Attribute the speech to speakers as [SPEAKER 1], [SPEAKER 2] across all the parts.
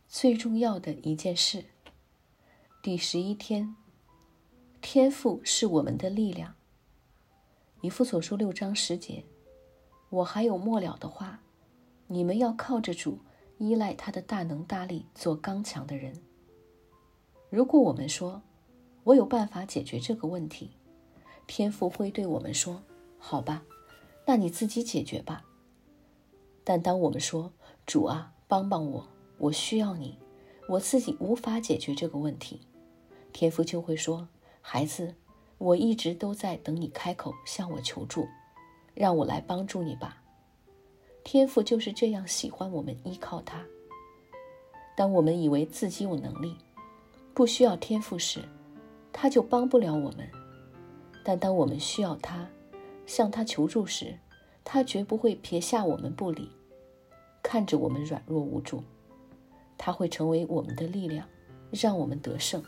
[SPEAKER 1] 最重要的一件事。第11天，天父是我们的力量。以弗所书6章10节，我还有末了的话，你们要靠着主，依赖他的大能大力，做刚强的人。如果我们说，我有办法解决这个问题，天父会对我们说，好吧，那你自己解决吧。但当我们说，主啊，帮帮我，我需要你，我自己无法解决这个问题，天父就会说，孩子，我一直都在等你开口向我求助，让我来帮助你吧。天父就是这样喜欢我们依靠他。当我们以为自己有能力，不需要天父时，他就帮不了我们。但当我们需要他，向他求助时，他绝不会撇下我们不理，看着我们软弱无助，他会成为我们的力量，让我们得胜。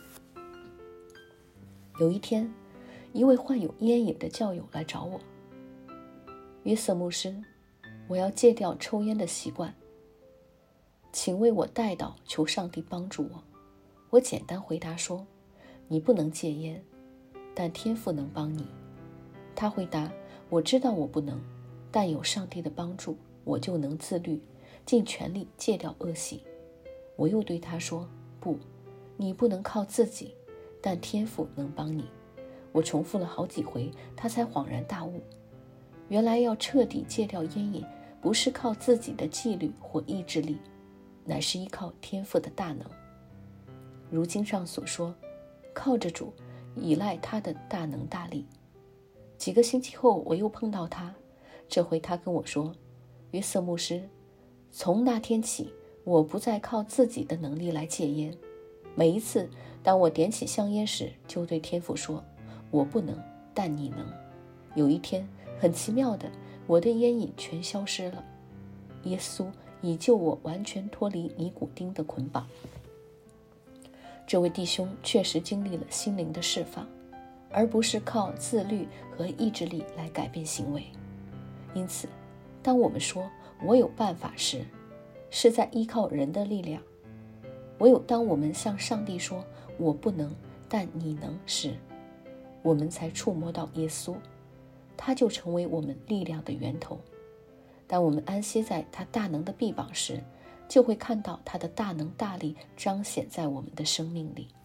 [SPEAKER 1] 有一天，一位患有烟瘾的教友来找我，约瑟牧师，我要戒掉抽烟的习惯，请为我代祷，求上帝帮助我。我简单回答说，你不能戒烟，但天父能帮你。他回答，我知道我不能，但有上帝的帮助，我就能自律，尽全力戒掉恶习。我又对他说，不，你不能靠自己，但天父能帮你。我重复了好几回，他才恍然大悟，原来要彻底戒掉烟瘾，不是靠自己的纪律或意志力，乃是依靠天父的大能。如经上所说，靠着主，依赖他的大能大力。几个星期后，我又碰到他，这回他跟我说，约瑟牧师，从那天起，我不再靠自己的能力来戒烟。每一次当我点起香烟时，就对天父说，我不能，但你能。有一天，很奇妙的，我的烟瘾全消失了。耶稣已救我完全脱离尼古丁的捆绑。这位弟兄确实经历了心灵的释放，而不是靠自律和意志力来改变行为。因此，当我们说我有办法时，是在依靠人的力量。唯有当我们向上帝说我不能，但你能时，我们才触摸到耶稣，他就成为我们力量的源头。当我们安息在他大能的臂膀时，就会看到他的大能大力彰显在我们的生命里。